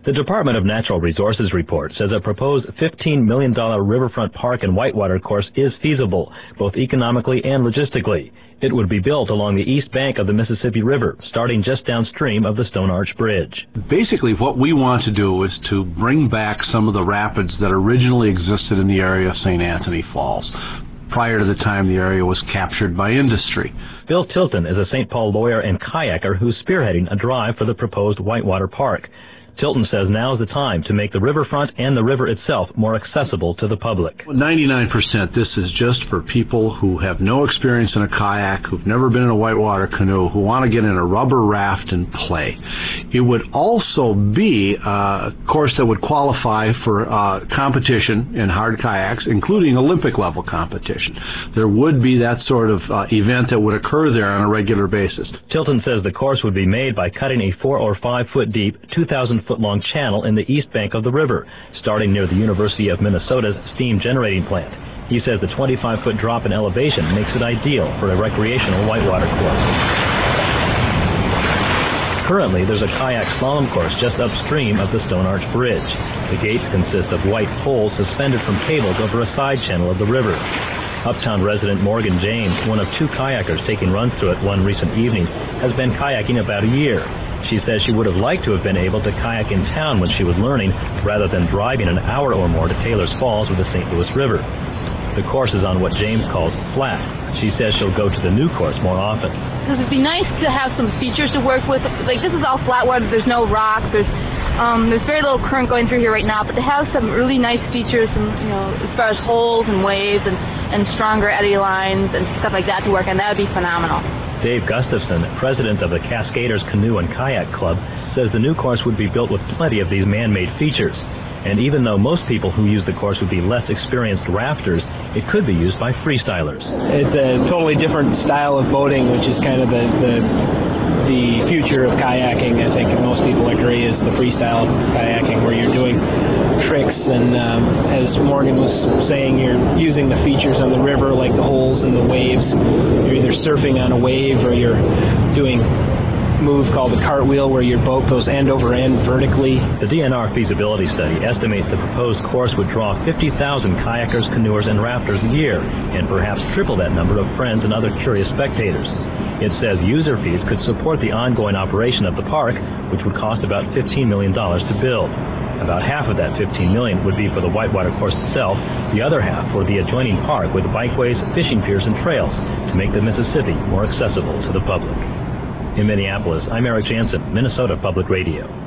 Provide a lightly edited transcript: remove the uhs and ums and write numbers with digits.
The Department of Natural Resources report says a proposed $15 million riverfront park and whitewater course is feasible, both economically and logistically. It would be built along the east bank of the Mississippi River, starting just downstream of the Stone Arch Bridge. Basically, what we want to do is to bring back some of the rapids that originally existed in the area of St. Anthony Falls, prior to the time the area was captured by industry. Bill Tilton is a St. Paul lawyer and kayaker who's spearheading a drive for the proposed whitewater park. Tilton says now is the time to make the riverfront and the river itself more accessible to the public. 99% this is just for people who have no experience in a kayak, who've never been in a whitewater canoe, who want to get in a rubber raft and play. It would also be a course that would qualify for competition in hard kayaks, including Olympic level competition. There would be that sort of event that would occur there on a regular basis. Tilton says the course would be made by cutting a 4 or 5 foot deep, 2,000-foot-long channel in the east bank of the river, starting near the University of Minnesota's steam generating plant. He says the 25-foot drop in elevation makes it ideal for a recreational whitewater course. Currently, there's a kayak slalom course just upstream of the Stone Arch Bridge. The gates consist of white poles suspended from cables over a side channel of the river. Uptown resident Morgan James, one of 2 kayakers taking runs through it one recent evening, has been kayaking about a year. She says she would have liked to have been able to kayak in town when she was learning, rather than driving an hour or more to Taylor's Falls with the St. Louis River. The course is on what James calls flat. She says she'll go to the new course more often. Because it'd be nice to have some features to work with. Like, this is all flat water, there's no rocks, there's very little current going through here right now, but to have some really nice features, some, as far as holes and waves and stronger eddy lines and stuff like that to work on, that would be phenomenal. Dave Gustafson, president of the Cascaders Canoe and Kayak Club, says the new course would be built with plenty of these man-made features. And even though most people who use the course would be less experienced rafters, it could be used by freestylers. It's a totally different style of boating, which is kind of the future of kayaking. I think most people agree is the freestyle kayaking, where you're doing tricks, and as Morgan was saying, you're using the features on the river, like the holes and the waves. You're either surfing on a wave or you're doing a move called the cartwheel, where your boat goes end over end vertically. The DNR feasibility study estimates the proposed course would draw 50,000 kayakers, canoers, and rafters a year, and perhaps triple that number of friends and other curious spectators. It says user fees could support the ongoing operation of the park, which would cost about $15 million to build. About half of that $15 million would be for the whitewater course itself, the other half for the adjoining park with bikeways, fishing piers, and trails to make the Mississippi more accessible to the public. In Minneapolis, I'm Eric Jansen, Minnesota Public Radio.